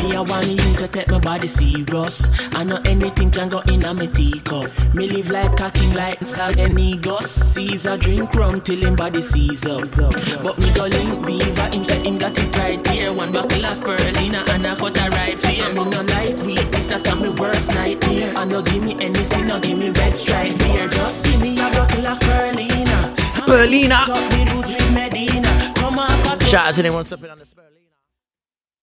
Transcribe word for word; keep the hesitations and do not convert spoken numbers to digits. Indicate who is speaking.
Speaker 1: Me I want you to take my body serious. I know anything can go in a me teacup. Me live like a king like Saganigos. Caesar drink rum till him body seize up. But me go link Viva, him said him got it right here. One buckle of Spirulina and a cut a ripe here. Me no like weakness, that a me worst nightmare. I no give me anything, no give me red stripe beer. Just see me a buckle of Spirulina.
Speaker 2: Spirulina. Shout out to anyone stepping on the Spirulina.